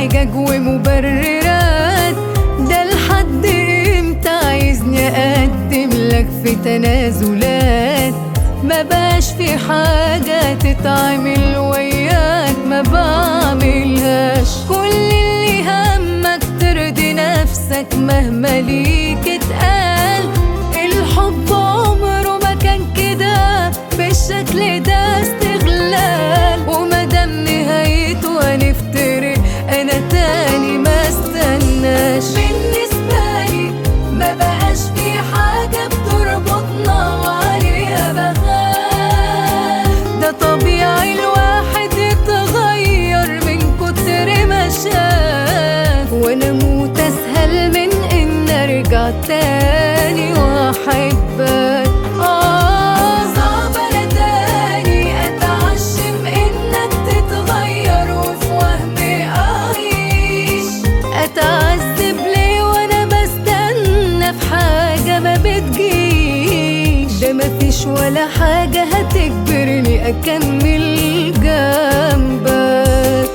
حجج ومبررات. ده لحد امتى عايزني اقدم لك في تنازلات؟ ما بقاش في حاجة تتعمل وياك ما بعملهاش. كل اللي همك ترضي نفسك مهما ليك اتقال. الحب عمره ما كان كده بالشكل ده، استغلال. ومادام نهايته هنفترق انا تاني ما استناش. بالنسبة لي ما بقاش في حاجة بتربطنا وعليها بخاف. ده طبيعي الواحد يتغير من كتر ما شاف. وانا موت اسهل من ان ارجع تاني واحبك. صعب انا تاني اتعشم انك تتغير وفي وهمي اعيش. اتعذب ليه وانا بستنى في حاجة ما بتجيش؟ ده مفيش ولا حاجة هتجبرني اكمل جنبك.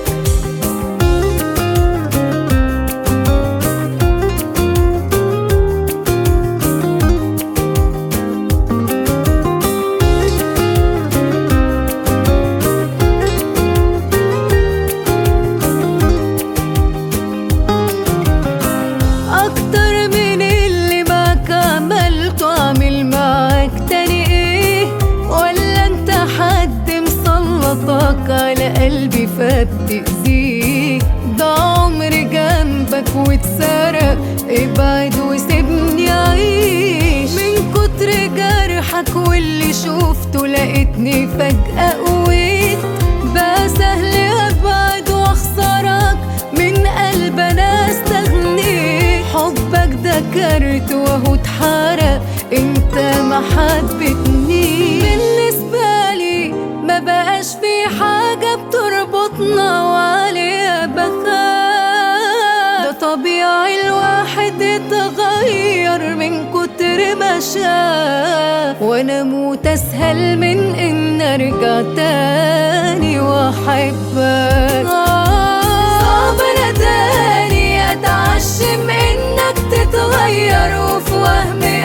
اكتر من اللي معاك عملته اعمل معاك تاني ايه؟ ولا انت حد مسلطك على قلبي فبتأذيك؟ ده عمري جنبك واتسرق، ابعد وسيبني اعيش. من كتر جرحك واللي شوفته لقيتني فجأة قويت. بقى سهل ابعد واخسرك من قلب انا استغنيت. حبك ده كرت وهو اتحرق، انت ما حبتنيش. بالنسبة لي ما بقاش في حاجة بتربطنا وعليها بخاف. ده طبيعي الواحد يتغير من كتر ما شاف. وانا موت اسهل من ان ارجع تاني واحبك. صعب انا تاني اتعشم انك تتغير وفي وهمي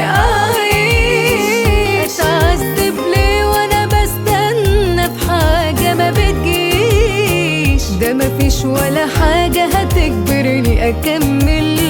اعيش. اتعذب ليه وانا بستنى في حاجة ما بتجيش؟ ده مفيش ولا حاجة هتجبرني اكمل